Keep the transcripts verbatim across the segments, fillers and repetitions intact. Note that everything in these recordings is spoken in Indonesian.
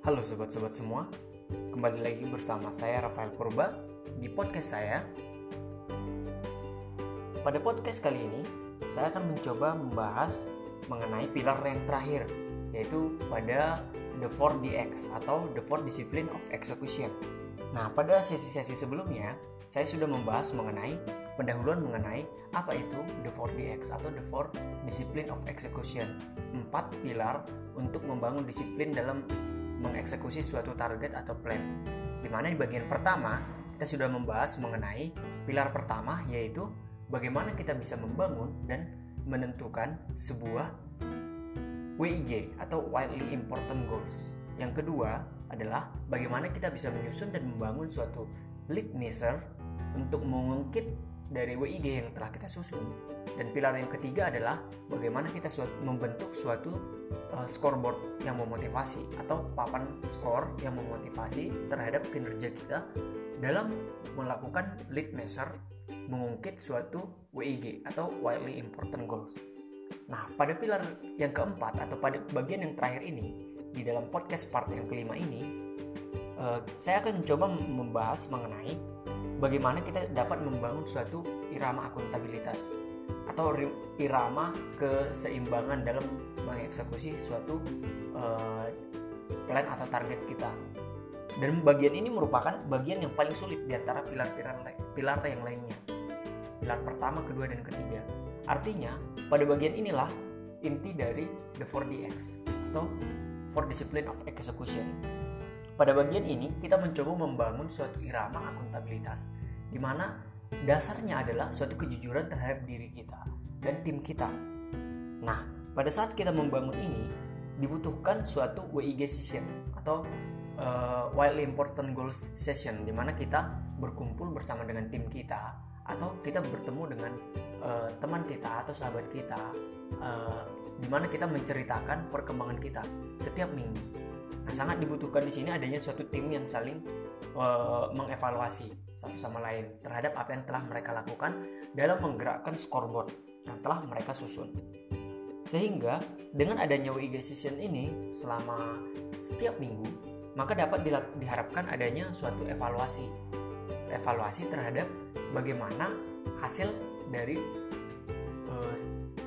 Halo sobat-sobat semua, kembali lagi bersama saya Rafael Purba di podcast saya. Pada podcast kali ini, saya akan mencoba membahas mengenai pilar yang terakhir, yaitu pada The four D X atau The four Discipline of Execution. Nah, pada sesi-sesi sebelumnya, saya sudah membahas mengenai pendahuluan mengenai apa itu The four D X atau The four Discipline of Execution. Empat pilar untuk membangun disiplin dalam mengeksekusi suatu target atau plan. Di mana di bagian pertama kita sudah membahas mengenai pilar pertama, yaitu bagaimana kita bisa membangun dan menentukan sebuah W I G atau Widely Important Goals. Yang kedua adalah bagaimana kita bisa menyusun dan membangun suatu lead measure untuk mengungkit dari W I G yang telah kita susun. Dan pilar yang ketiga adalah bagaimana kita suatu, membentuk suatu uh, scoreboard yang memotivasi atau papan skor yang memotivasi terhadap kinerja kita dalam melakukan lead measure mengungkit suatu W I G atau Widely Important Goals. Nah, pada pilar yang keempat atau pada bagian yang terakhir ini, di dalam podcast part yang kelima ini, uh, saya akan mencoba membahas mengenai bagaimana kita dapat membangun suatu irama akuntabilitas atau irama keseimbangan dalam mengeksekusi suatu uh, plan atau target kita. Dan bagian ini merupakan bagian yang paling sulit di antara pilar-pilar pilar yang lainnya. Pilar pertama, kedua, dan ketiga. Artinya, pada bagian inilah inti dari The four D X atau four Discipline of Execution. Pada bagian ini, kita mencoba membangun suatu irama akuntabilitas, di mana dasarnya adalah suatu kejujuran terhadap diri kita dan tim kita. Nah, pada saat kita membangun ini, dibutuhkan suatu W I G session atau uh, Widely Important Goals session, di mana kita berkumpul bersama dengan tim kita atau kita bertemu dengan uh, teman kita atau sahabat kita, uh, di mana kita menceritakan perkembangan kita setiap minggu. Nah, sangat dibutuhkan di sini adanya suatu tim yang saling uh, mengevaluasi satu sama lain terhadap apa yang telah mereka lakukan dalam menggerakkan scoreboard yang telah mereka susun. Sehingga dengan adanya W I G session ini selama setiap minggu, maka dapat diharapkan adanya suatu evaluasi. Evaluasi terhadap bagaimana hasil dari uh,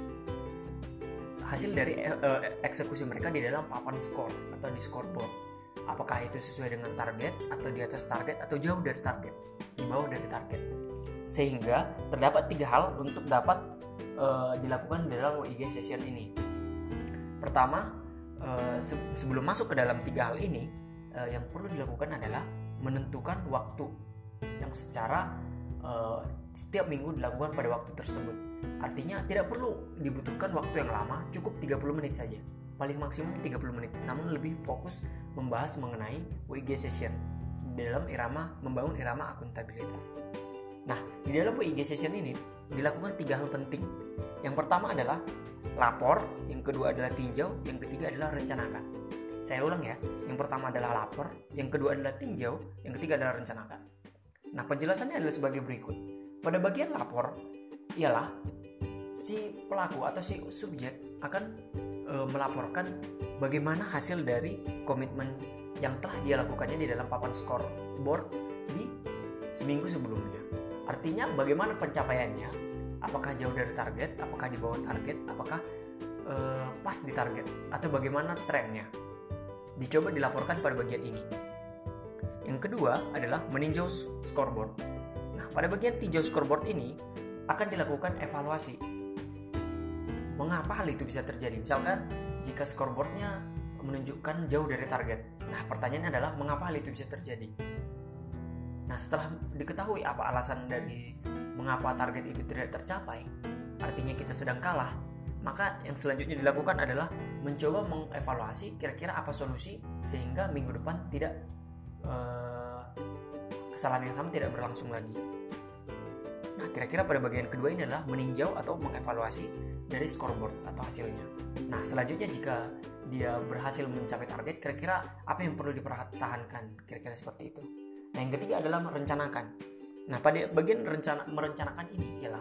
hasil dari uh, eksekusi mereka di dalam papan skor atau di scoreboard. Apakah itu sesuai dengan target atau di atas target atau jauh dari target, di bawah dari target. Sehingga terdapat tiga hal untuk dapat uh, dilakukan dalam W I G session ini. Pertama, uh, se- sebelum masuk ke dalam tiga hal ini, uh, yang perlu dilakukan adalah menentukan waktu yang secara uh, setiap minggu dilakukan pada waktu tersebut. Artinya tidak perlu dibutuhkan waktu yang lama, cukup tiga puluh menit saja. Paling maksimum tiga puluh menit, namun lebih fokus membahas mengenai W I G session dalam irama membangun irama akuntabilitas. Nah, di dalam W I G session ini dilakukan tiga hal penting. Yang pertama adalah lapor, yang kedua adalah tinjau, yang ketiga adalah rencanakan. Saya ulang ya, yang pertama adalah lapor, yang kedua adalah tinjau, yang ketiga adalah rencanakan. Nah, penjelasannya adalah sebagai berikut. Pada bagian lapor, ialah si pelaku atau si subjek akan e, melaporkan bagaimana hasil dari komitmen yang telah dia lakukannya di dalam papan scoreboard di seminggu sebelumnya. Artinya bagaimana pencapaiannya, apakah jauh dari target, apakah di bawah target, apakah e, pas di target, atau bagaimana trennya. Dicoba dilaporkan pada bagian ini. Yang kedua adalah meninjau scoreboard. Nah, pada bagian tinjau scoreboard ini akan dilakukan evaluasi. Mengapa hal itu bisa terjadi? Misalkan jika scoreboardnya menunjukkan jauh dari target. Nah, pertanyaannya adalah mengapa hal itu bisa terjadi? Nah, setelah diketahui apa alasan dari mengapa target itu tidak tercapai, artinya kita sedang kalah, maka yang selanjutnya dilakukan adalah mencoba mengevaluasi kira-kira apa solusi sehingga minggu depan tidak uh, kesalahan yang sama tidak berlangsung lagi. Nah, kira-kira pada bagian kedua ini adalah meninjau atau mengevaluasi dari scoreboard atau hasilnya. Nah, selanjutnya jika dia berhasil mencapai target, kira-kira apa yang perlu dipertahankan, kira-kira seperti itu. Nah, yang ketiga adalah merencanakan. Nah, pada bagian rencana, merencanakan ini ialah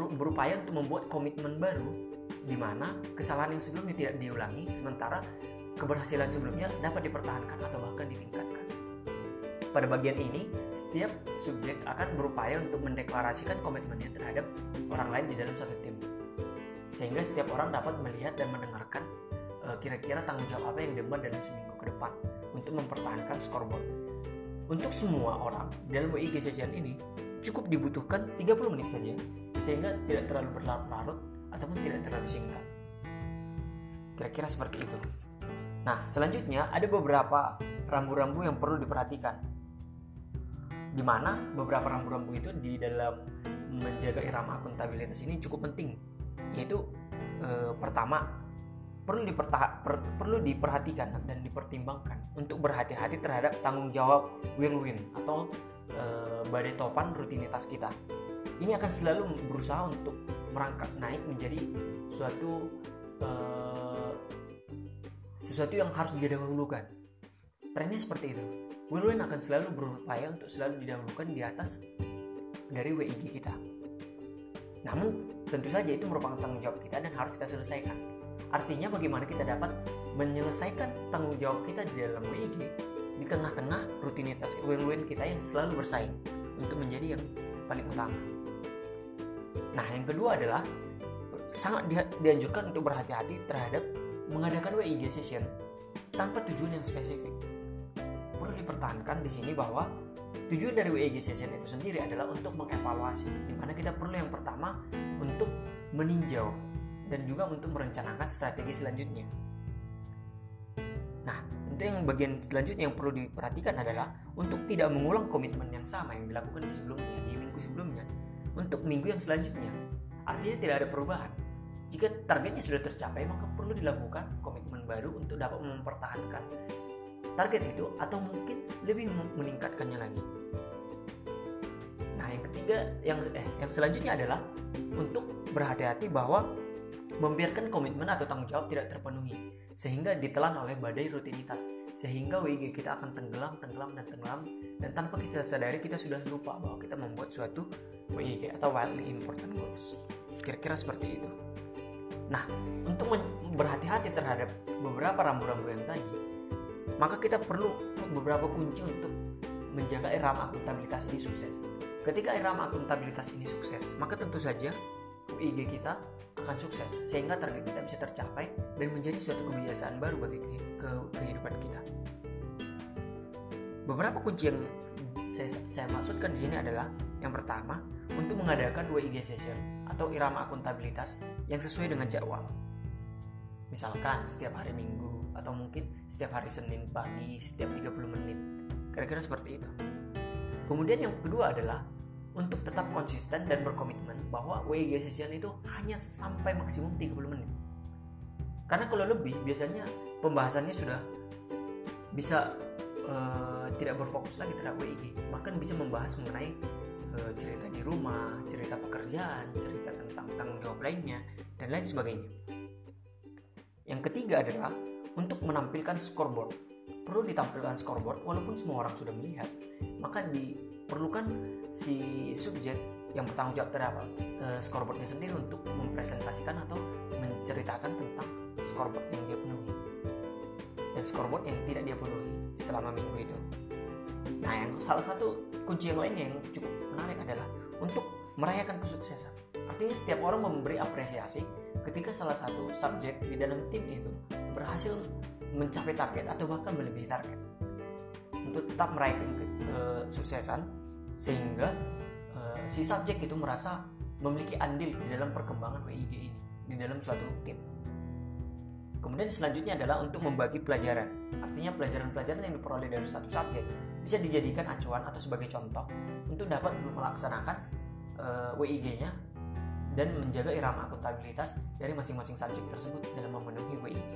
berupaya untuk membuat komitmen baru di mana kesalahan yang sebelumnya tidak diulangi, sementara keberhasilan sebelumnya dapat dipertahankan atau bahkan ditingkatkan. Pada bagian ini, setiap subjek akan berupaya untuk mendeklarasikan komitmennya terhadap orang lain di dalam satu tim. Sehingga setiap orang dapat melihat dan mendengarkan e, kira-kira tanggung jawab apa yang diemban dalam seminggu ke depan untuk mempertahankan scoreboard. Untuk semua orang dalam W I G session ini cukup dibutuhkan tiga puluh menit saja, sehingga tidak terlalu berlarut-larut ataupun tidak terlalu singkat. Kira-kira seperti itu. Nah, selanjutnya ada beberapa rambu-rambu yang perlu diperhatikan, di mana beberapa rambu-rambu itu di dalam menjaga irama akuntabilitas ini cukup penting, yaitu e, pertama perlu, diperta- per, perlu diperhatikan dan dipertimbangkan untuk berhati-hati terhadap tanggung jawab win-win atau e, badai topan rutinitas kita. Ini akan selalu berusaha untuk merangkak naik menjadi suatu e, sesuatu yang harus didahulukan. Trennya seperti itu. Win-win akan selalu berupaya untuk selalu didahulukan di atas dari W I G kita. Namun tentu saja itu merupakan tanggung jawab kita dan harus kita selesaikan. Artinya bagaimana kita dapat menyelesaikan tanggung jawab kita di dalam W I G di tengah-tengah rutinitas win-win kita yang selalu bersaing untuk menjadi yang paling utama. Nah, yang kedua adalah sangat dianjurkan untuk berhati-hati terhadap mengadakan W I G session tanpa tujuan yang spesifik. Perlu dipertahankan di sini bahwa tujuan dari W I G session itu sendiri adalah untuk mengevaluasi, di mana kita perlu yang pertama untuk meninjau dan juga untuk merencanakan strategi selanjutnya. Nah, untuk yang bagian selanjutnya yang perlu diperhatikan adalah untuk tidak mengulang komitmen yang sama yang dilakukan di sebelumnya, di minggu sebelumnya, untuk minggu yang selanjutnya. Artinya tidak ada perubahan. Jika targetnya sudah tercapai, maka perlu dilakukan komitmen baru untuk dapat mempertahankan target itu atau mungkin lebih meningkatkannya lagi. Nah, yang ketiga, yang eh yang selanjutnya adalah untuk berhati-hati bahwa membiarkan komitmen atau tanggung jawab tidak terpenuhi sehingga ditelan oleh badai rutinitas, sehingga W I G kita akan tenggelam, tenggelam dan tenggelam, dan tanpa kita sadari kita sudah lupa bahwa kita membuat suatu W I G atau wildly important goals. Kira-kira seperti itu. Nah, untuk berhati-hati terhadap beberapa rambu-rambu yang tadi, maka kita perlu beberapa kunci untuk menjaga irama akuntabilitas ini sukses. Ketika irama akuntabilitas ini sukses, maka tentu saja W I G kita akan sukses, sehingga target kita bisa tercapai dan menjadi suatu kebiasaan baru bagi ke- ke- kehidupan kita. Beberapa kunci yang saya, saya maksudkan di sini adalah yang pertama, untuk mengadakan W I G session atau irama akuntabilitas yang sesuai dengan jadwal. Misalkan setiap hari Minggu atau mungkin setiap hari Senin pagi setiap tiga puluh menit. Kira-kira seperti itu. Kemudian yang kedua adalah untuk tetap konsisten dan berkomitmen bahwa W I G session itu hanya sampai maksimum tiga puluh menit. Karena kalau lebih biasanya pembahasannya sudah bisa uh, tidak berfokus lagi terhadap W I G, bahkan bisa membahas mengenai uh, cerita di rumah, cerita pekerjaan, cerita tentang tanggung jawab lainnya dan lain sebagainya. Yang ketiga adalah untuk menampilkan scoreboard. Perlu ditampilkan scoreboard walaupun semua orang sudah melihat, maka diperlukan si subjek yang bertanggung jawab terhadap uh, scoreboardnya sendiri untuk mempresentasikan atau menceritakan tentang scoreboard yang dia penuhi dan scoreboard yang tidak dia penuhi selama minggu itu. Nah, yang salah satu kunci yang lainnya yang cukup menarik adalah untuk merayakan kesuksesan. Artinya setiap orang memberi apresiasi ketika salah satu subjek di dalam tim itu berhasil mencapai target atau bahkan melebihi target, untuk tetap merayakan kesuksesan sehingga uh, si subjek itu merasa memiliki andil di dalam perkembangan W I G ini di dalam suatu tim. Kemudian selanjutnya adalah untuk membagi pelajaran. Artinya pelajaran-pelajaran yang diperoleh dari satu subjek bisa dijadikan acuan atau sebagai contoh untuk dapat melaksanakan uh, W I G-nya dan menjaga irama akuntabilitas dari masing-masing subjek tersebut dalam memenuhi W I G.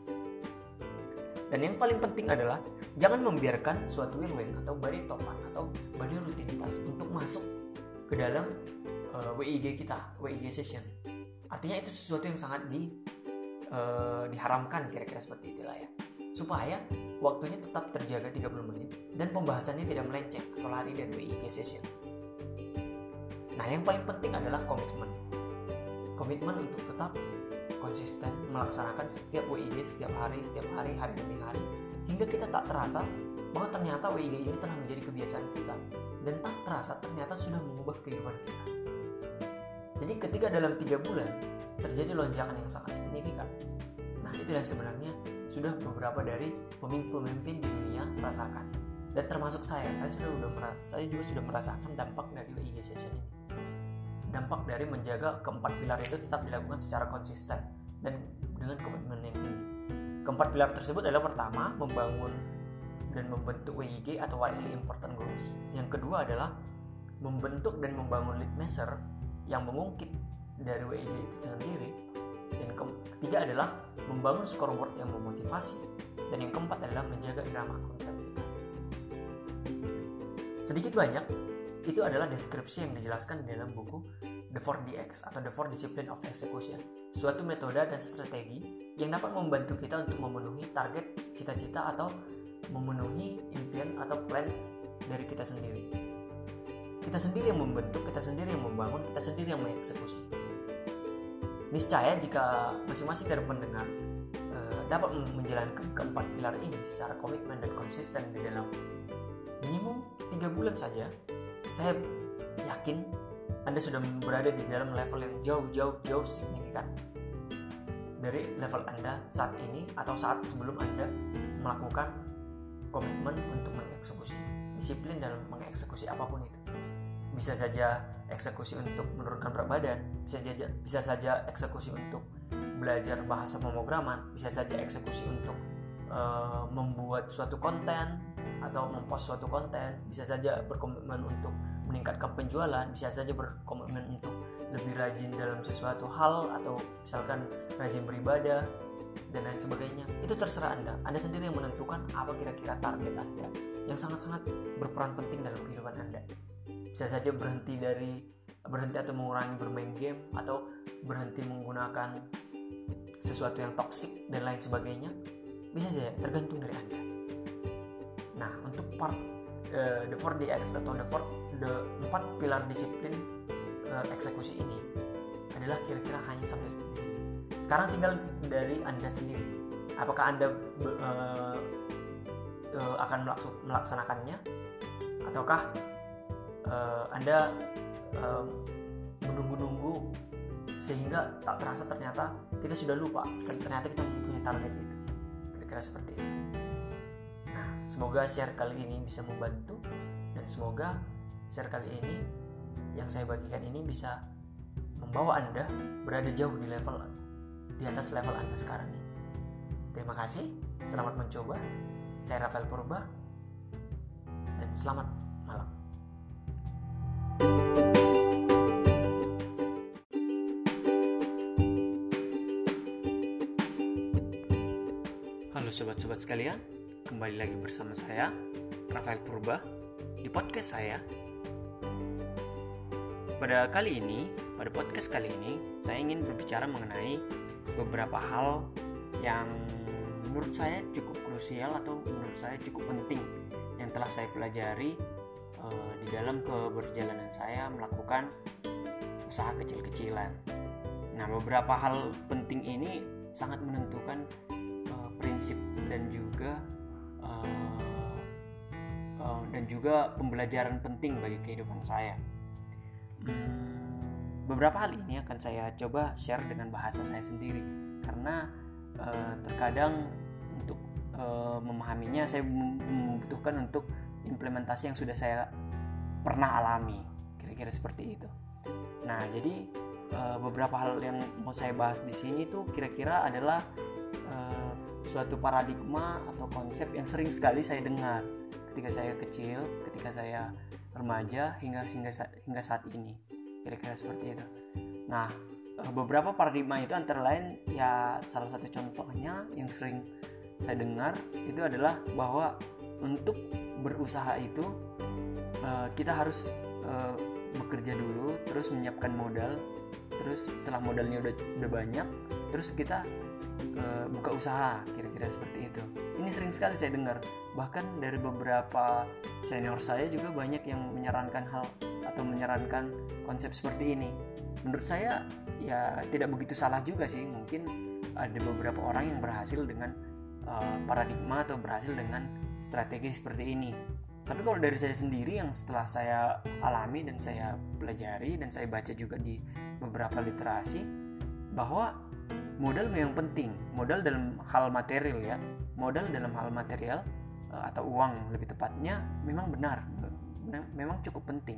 Dan yang paling penting adalah jangan membiarkan suatu win-win atau badai topan atau badai rutinitas untuk masuk ke dalam uh, W I G kita, W I G session. Artinya itu sesuatu yang sangat di Uh, diharamkan, kira-kira seperti itulah ya, supaya waktunya tetap terjaga tiga puluh menit dan pembahasannya tidak melenceng atau lari dari W I G session. Nah, yang paling penting adalah komitmen. komitmen untuk tetap konsisten melaksanakan setiap W I G setiap hari, setiap hari, hari demi hari, hingga kita tak terasa bahwa ternyata W I G ini telah menjadi kebiasaan kita, dan tak terasa ternyata sudah mengubah kehidupan kita. Jadi ketika dalam tiga bulan terjadi lonjakan yang sangat signifikan, nah itu yang sebenarnya sudah beberapa dari pemimpin-pemimpin di dunia merasakan, dan termasuk saya. Saya sudah sudah merasa, saya juga sudah merasakan dampak dari W I G session ini. Dampak dari menjaga keempat pilar itu tetap dilakukan secara konsisten dan dengan komitmen yang tinggi. Keempat pilar tersebut adalah pertama, membangun dan membentuk W I G atau Widely Important Goals. Yang kedua adalah membentuk dan membangun lead measure yang mengungkit dari W I G itu sendiri. Dan ketiga adalah membangun scoreboard yang memotivasi. Dan yang keempat adalah menjaga irama akuntabilitas. Sedikit banyak, itu adalah deskripsi yang dijelaskan di dalam buku The four D X atau The four Discipline of Execution, suatu metode dan strategi yang dapat membantu kita untuk memenuhi target, cita-cita, atau memenuhi impian atau plan dari kita sendiri. Kita sendiri yang membentuk, kita sendiri yang membangun, kita sendiri yang mengeksekusi. Niscaya jika masing-masing dari pendengar eh, dapat menjalankan keempat pilar ini secara komitmen dan konsisten di dalam minimum tiga bulan saja, saya yakin Anda sudah berada di dalam level yang jauh-jauh-jauh signifikan dari level Anda saat ini atau saat sebelum Anda melakukan komitmen untuk mengeksekusi, disiplin dalam mengeksekusi apapun itu. Bisa saja eksekusi untuk menurunkan berat badan, bisa saja bisa saja eksekusi untuk belajar bahasa pemrograman, bisa saja eksekusi untuk uh, membuat suatu konten atau mempost suatu konten, bisa saja berkomitmen untuk meningkatkan penjualan, bisa saja berkomitmen untuk lebih rajin dalam sesuatu hal, atau misalkan rajin beribadah dan lain sebagainya. Itu terserah Anda. Anda sendiri yang menentukan apa kira-kira target Anda yang sangat-sangat berperan penting dalam kehidupan Anda. Bisa saja berhenti dari berhenti atau mengurangi bermain game, atau berhenti menggunakan sesuatu yang toksik dan lain sebagainya. Bisa saja, tergantung dari Anda. Nah, untuk part uh, the four D X atau the four the empat pilar disiplin uh, eksekusi ini adalah kira-kira hanya sampai sini. Sekarang tinggal dari Anda sendiri. Apakah Anda uh, uh, akan melaksanakannya, ataukah uh, Anda uh, menunggu-nunggu sehingga tak terasa ternyata kita sudah lupa dan ternyata kita mempunyai target itu. Kira-kira seperti itu. Nah, semoga share kali ini bisa membantu, dan semoga share kali ini yang saya bagikan ini bisa membawa Anda berada jauh di level di atas level Anda sekarang ini. Terima kasih, selamat mencoba. Saya Rafael Purba, dan selamat malam. Halo sobat-sobat sekalian, kembali lagi bersama saya Rafael Purba di podcast saya. Pada kali ini, pada podcast kali ini, saya ingin berbicara mengenai beberapa hal yang menurut saya cukup krusial atau menurut saya cukup penting yang telah saya pelajari uh, di dalam keberjalanan saya melakukan usaha kecil-kecilan. Nah, beberapa hal penting ini sangat menentukan uh, prinsip dan juga uh, uh, dan juga pembelajaran penting bagi kehidupan saya. Hmm, beberapa hal ini akan saya coba share dengan bahasa saya sendiri, karena uh, terkadang untuk uh, memahaminya saya membutuhkan untuk implementasi yang sudah saya pernah alami, kira-kira seperti itu. Nah, jadi uh, beberapa hal yang mau saya bahas di sini tuh kira-kira adalah uh, suatu paradigma atau konsep yang sering sekali saya dengar ketika saya kecil, ketika saya remaja hingga hingga hingga saat ini, kira-kira seperti itu. Nah, beberapa paradigma itu antara lain ya, salah satu contohnya yang sering saya dengar itu adalah bahwa untuk berusaha itu kita harus bekerja dulu, terus menyiapkan modal, terus setelah modalnya udah udah banyak, terus kita buka usaha, kira-kira seperti itu. Ini sering sekali saya dengar, bahkan dari beberapa senior saya juga banyak yang menyarankan hal atau menyarankan konsep seperti ini. menurut saya ya tidak begitu salah juga sih. Mungkin ada beberapa orang yang berhasil dengan uh, paradigma atau berhasil dengan strategi seperti ini. Tapi kalau dari saya sendiri yang setelah saya alami dan saya pelajari dan saya baca juga di beberapa literasi, bahwa modal memang penting. Modal dalam hal material ya, modal dalam hal material uh, atau uang lebih tepatnya memang benar, memang cukup penting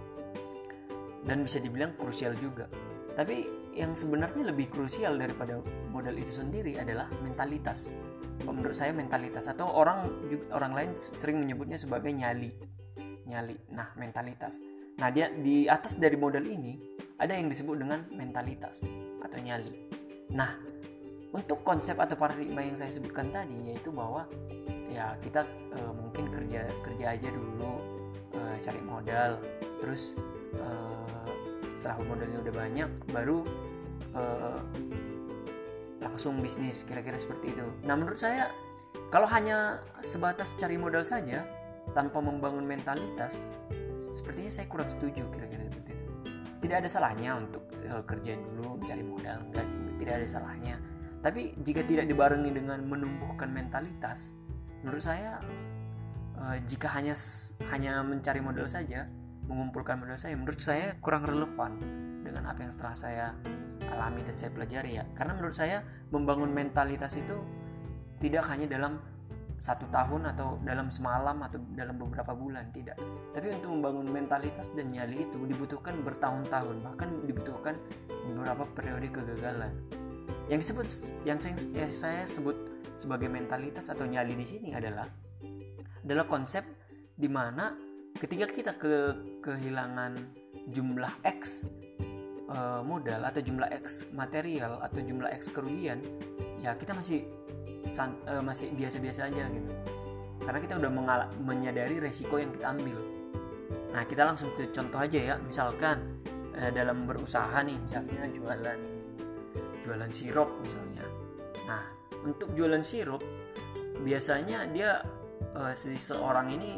dan bisa dibilang krusial juga. Tapi yang sebenarnya lebih krusial daripada modal itu sendiri adalah mentalitas. Menurut saya mentalitas, atau orang orang lain sering menyebutnya sebagai nyali. Nyali. Nah, mentalitas. Nah, dia di atas dari modal ini ada yang disebut dengan mentalitas atau nyali. Nah, untuk konsep atau paradigma yang saya sebutkan tadi, yaitu bahwa ya kita e, mungkin kerja kerja aja dulu, e, cari modal, terus e, setelah modalnya udah banyak baru uh, langsung bisnis, kira-kira seperti itu. Nah, menurut saya kalau hanya sebatas cari modal saja tanpa membangun mentalitas, sepertinya saya kurang setuju, kira-kira seperti itu. Tidak ada salahnya untuk uh, kerjain dulu mencari modal, enggak, tidak ada salahnya. Tapi jika tidak dibarengi dengan menumbuhkan mentalitas, menurut saya uh, jika hanya hanya mencari modal saja, mengumpulkan modal saya, menurut saya kurang relevan dengan apa yang setelah saya alami dan saya pelajari ya. Karena menurut saya membangun mentalitas itu tidak hanya dalam satu tahun atau dalam semalam atau dalam beberapa bulan, tidak. Tapi untuk membangun mentalitas dan nyali itu dibutuhkan bertahun-tahun, bahkan dibutuhkan beberapa periode kegagalan. Yang disebut yang saya, yang saya sebut sebagai mentalitas atau nyali di sini adalah adalah konsep di mana ketika kita ke, kehilangan jumlah X e, modal atau jumlah X material atau jumlah X kerugian, ya kita masih san, e, masih biasa-biasa aja gitu. Karena kita udah mengal- menyadari resiko yang kita ambil. Nah, kita langsung ke contoh aja ya. Misalkan e, dalam berusaha nih, misalnya jualan jualan sirup misalnya. Nah, untuk jualan sirup biasanya dia e, si seorang ini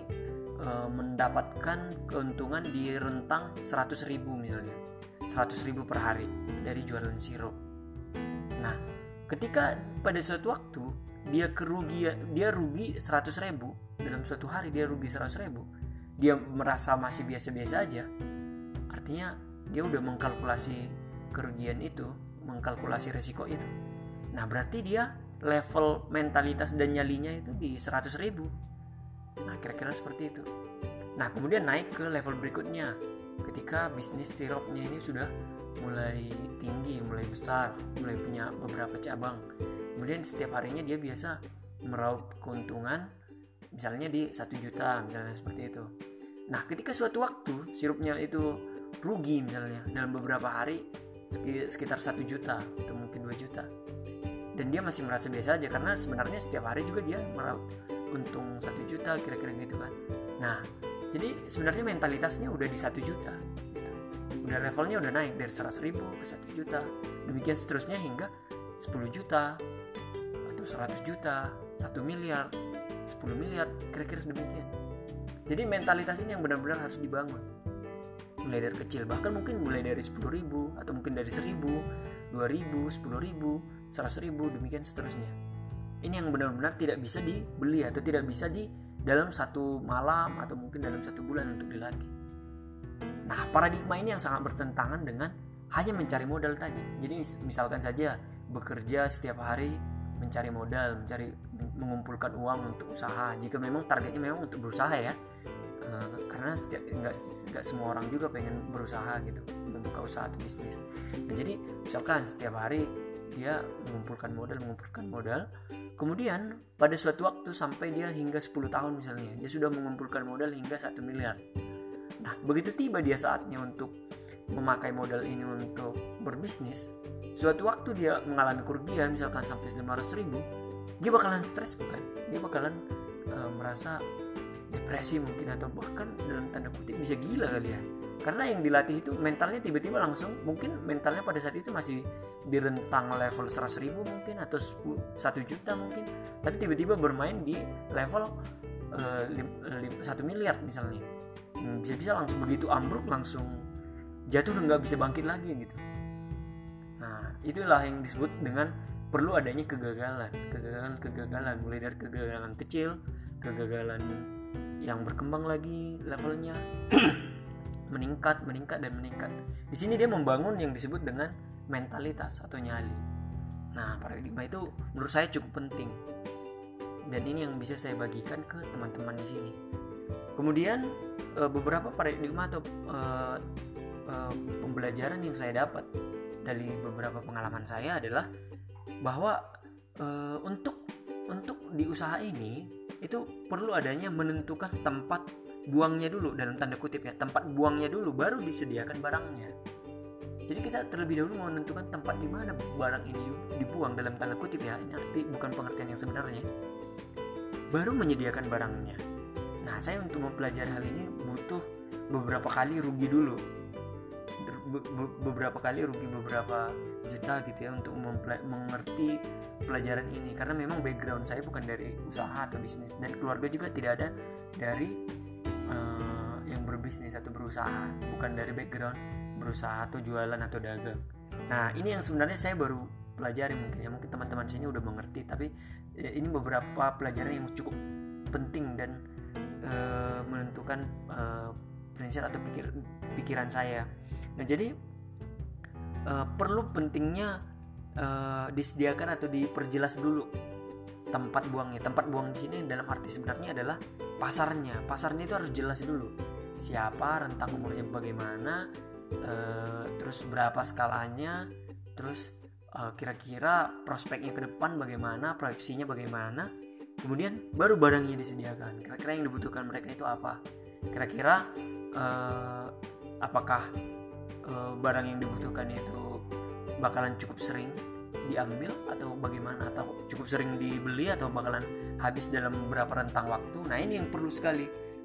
mendapatkan keuntungan di rentang seratus ribu misalnya, seratus ribu per hari dari jualan sirup. Nah, ketika pada suatu waktu dia kerugi dia rugi seratus ribu dalam suatu hari, dia rugi seratus ribu, dia merasa masih biasa-biasa aja, artinya dia udah mengkalkulasi kerugian itu, mengkalkulasi resiko itu. Nah, berarti dia level mentalitas dan nyalinya itu di seratus ribu. Nah, kira-kira seperti itu. Nah, kemudian naik ke level berikutnya ketika bisnis sirupnya ini sudah mulai tinggi, mulai besar, mulai punya beberapa cabang. Kemudian setiap harinya dia biasa meraup keuntungan misalnya di satu juta, misalnya seperti itu. Nah, ketika suatu waktu sirupnya itu rugi misalnya dalam beberapa hari sekitar satu juta atau mungkin dua juta. Dan dia masih merasa biasa aja karena sebenarnya setiap hari juga dia meraup untung satu juta, kira-kira gitu kan. Nah, jadi sebenarnya mentalitasnya udah di satu juta gitu. Udah levelnya udah naik dari seratus ribu ke satu juta. Demikian seterusnya hingga sepuluh juta atau seratus juta, satu miliar, sepuluh miliar, kira-kira demikian. Jadi mentalitas ini yang benar-benar harus dibangun. Mulai dari kecil, bahkan mungkin mulai dari sepuluh ribu atau mungkin dari seribu, dua ribu, sepuluh ribu, seratus ribu, demikian seterusnya. Ini yang benar-benar tidak bisa dibeli atau tidak bisa di dalam satu malam atau mungkin dalam satu bulan untuk dilatih. Nah, paradigma ini yang sangat bertentangan dengan hanya mencari modal tadi. Jadi misalkan saja bekerja setiap hari mencari modal, mencari mengumpulkan uang untuk usaha. Jika memang targetnya memang untuk berusaha ya, e, karena setiap nggak nggak semua orang juga pengen berusaha gitu, membuka usaha atau bisnis. Nah, jadi misalkan setiap hari dia mengumpulkan modal, mengumpulkan modal. Kemudian pada suatu waktu sampai dia hingga sepuluh tahun misalnya, dia sudah mengumpulkan modal hingga satu miliar. Nah, begitu tiba dia saatnya untuk memakai modal ini untuk berbisnis, suatu waktu dia mengalami kerugian misalkan sampai lima ratus ribu, dia bakalan stres bukan? Dia bakalan e, merasa depresi mungkin, atau bahkan dalam tanda kutip bisa gila kali ya. Karena yang dilatih itu mentalnya tiba-tiba langsung, mungkin mentalnya pada saat itu masih di rentang level seratus ribu mungkin atau satu juta mungkin, tapi tiba-tiba bermain di level uh, satu miliar misalnya. Bisa-bisa langsung begitu ambruk, langsung jatuh dan nggak bisa bangkit lagi gitu. Nah, itulah yang disebut dengan perlu adanya kegagalan, kegagalan-kegagalan, mulai dari kegagalan kecil, kegagalan yang berkembang lagi levelnya, meningkat, meningkat dan meningkat. Di sini dia membangun yang disebut dengan mentalitas atau nyali. Nah, paradigma itu menurut saya cukup penting. Dan ini yang bisa saya bagikan ke teman-teman di sini. Kemudian beberapa paradigma atau uh, uh, pembelajaran yang saya dapat dari beberapa pengalaman saya adalah bahwa uh, untuk untuk di usaha ini itu perlu adanya menentukan tempat buangnya dulu, dalam tanda kutip ya, tempat buangnya dulu baru disediakan barangnya. Jadi kita terlebih dahulu menentukan tempat di mana barang ini dibuang, dalam tanda kutip ya, ini arti bukan pengertian yang sebenarnya, baru menyediakan barangnya. Nah, saya untuk mempelajari hal ini butuh beberapa kali rugi dulu, Be- be- beberapa kali rugi beberapa juta gitu ya untuk mempel- mengerti pelajaran ini, karena memang background saya bukan dari usaha atau bisnis, dan keluarga juga tidak ada dari uh, yang berbisnis atau berusaha, bukan dari background berusaha atau jualan atau dagang. Nah, ini yang sebenarnya saya baru pelajari, mungkin ya mungkin teman-teman di sini udah mengerti, tapi ya, ini beberapa pelajaran yang cukup penting dan uh, menentukan uh, prinsip atau pikir, pikiran saya. Nah, jadi uh, perlu pentingnya uh, disediakan atau diperjelas dulu tempat buangnya. Tempat buang di sini dalam arti sebenarnya adalah pasarnya. Pasarnya itu harus jelas dulu. Siapa, rentang umurnya bagaimana, uh, terus berapa skalanya, terus uh, kira-kira prospeknya ke depan bagaimana, proyeksinya bagaimana. Kemudian baru barangnya disediakan. Kira-kira yang dibutuhkan mereka itu apa? Kira-kira uh, apakah uh, barang yang dibutuhkan itu bakalan cukup sering diambil atau bagaimana, atau cukup sering dibeli atau bakalan habis dalam beberapa rentang waktu. Nah, ini yang perlu sekali.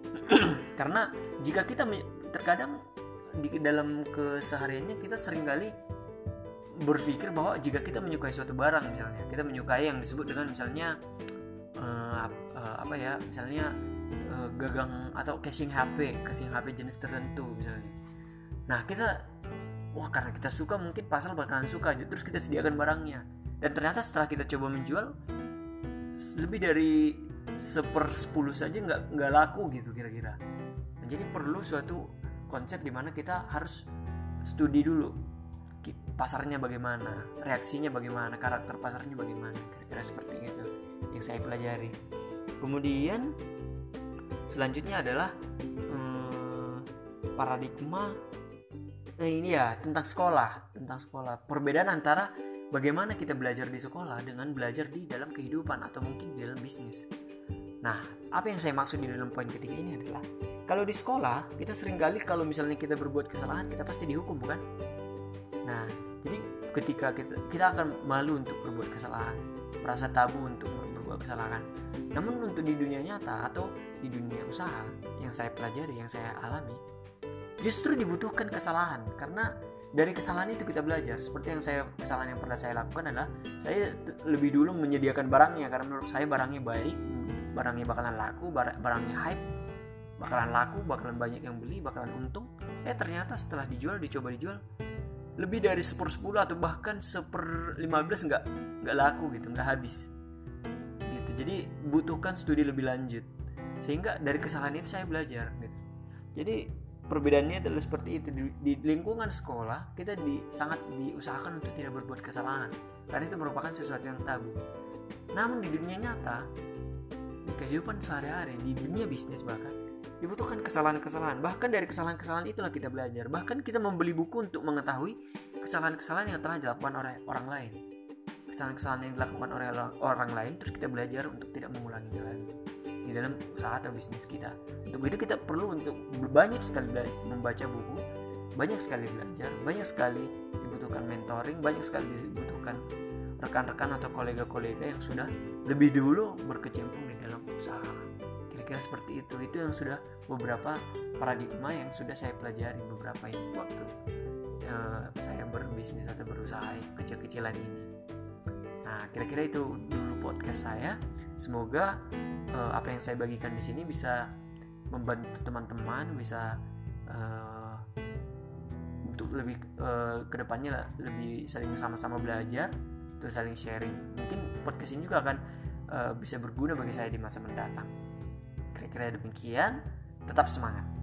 Karena jika kita terkadang di dalam kesehariannya kita seringkali berpikir bahwa jika kita menyukai suatu barang, misalnya kita menyukai yang disebut dengan misalnya uh, uh, apa ya, misalnya uh, gagang atau casing H P, casing H P jenis tertentu misalnya. Nah, kita wah karena kita suka, mungkin pasar bakalan suka, terus kita sediakan barangnya, dan ternyata setelah kita coba menjual lebih dari seper sepuluh saja nggak nggak laku gitu kira-kira. Nah, jadi perlu suatu konsep di mana kita harus studi dulu pasarnya bagaimana, reaksinya bagaimana, karakter pasarnya bagaimana, kira-kira seperti itu yang saya pelajari. Kemudian selanjutnya adalah hmm, paradigma. Nah, ini ya tentang sekolah, tentang sekolah. Perbedaan antara bagaimana kita belajar di sekolah dengan belajar di dalam kehidupan atau mungkin di dalam bisnis. Nah, apa yang saya maksud di dalam poin ketiga ini adalah kalau di sekolah kita seringkali kalau misalnya kita berbuat kesalahan kita pasti dihukum, bukan? Nah, jadi ketika kita kita akan malu untuk berbuat kesalahan, merasa tabu untuk berbuat kesalahan. Namun untuk di dunia nyata atau di dunia usaha yang saya pelajari, yang saya alami, justru dibutuhkan kesalahan, karena dari kesalahan itu kita belajar. Seperti yang saya kesalahan yang pernah saya lakukan adalah saya lebih dulu menyediakan barangnya, karena menurut saya barangnya baik, barangnya bakalan laku, barangnya hype, bakalan laku, bakalan banyak yang beli, bakalan untung. Eh ternyata setelah dijual, dicoba dijual, lebih dari seper sepuluh atau bahkan seper lima belas nggak nggak laku gitu, nggak habis gitu. Jadi butuhkan studi lebih lanjut, sehingga dari kesalahan itu saya belajar gitu. Jadi perbedaannya adalah seperti itu. Di, di lingkungan sekolah kita di, sangat diusahakan untuk tidak berbuat kesalahan, karena itu merupakan sesuatu yang tabu. Namun di dunia nyata, di kehidupan sehari-hari, di dunia bisnis bahkan dibutuhkan kesalahan-kesalahan. Bahkan dari kesalahan-kesalahan itulah kita belajar. Bahkan kita membeli buku untuk mengetahui kesalahan-kesalahan yang telah dilakukan oleh orang lain, kesalahan-kesalahan yang dilakukan oleh orang lain, terus kita belajar untuk tidak mengulanginya lagi di dalam usaha atau bisnis kita. Untuk itu kita perlu untuk banyak sekali bela- membaca buku, banyak sekali belajar, banyak sekali dibutuhkan mentoring, banyak sekali dibutuhkan rekan-rekan atau kolega-kolega yang sudah lebih dulu berkecimpung di dalam usaha. Kira-kira seperti itu. Itu yang sudah beberapa paradigma yang sudah saya pelajari beberapa ini waktu uh, saya berbisnis atau berusaha kecil-kecilan ini. Nah, kira-kira itu dulu podcast saya. Semoga uh, apa yang saya bagikan di sini bisa membantu teman-teman, bisa uh, untuk lebih uh, kedepannya lah, lebih saling sama-sama belajar, terus saling sharing. Mungkin podcast ini juga akan uh, bisa berguna bagi saya di masa mendatang. Kira-kira demikian. Tetap semangat.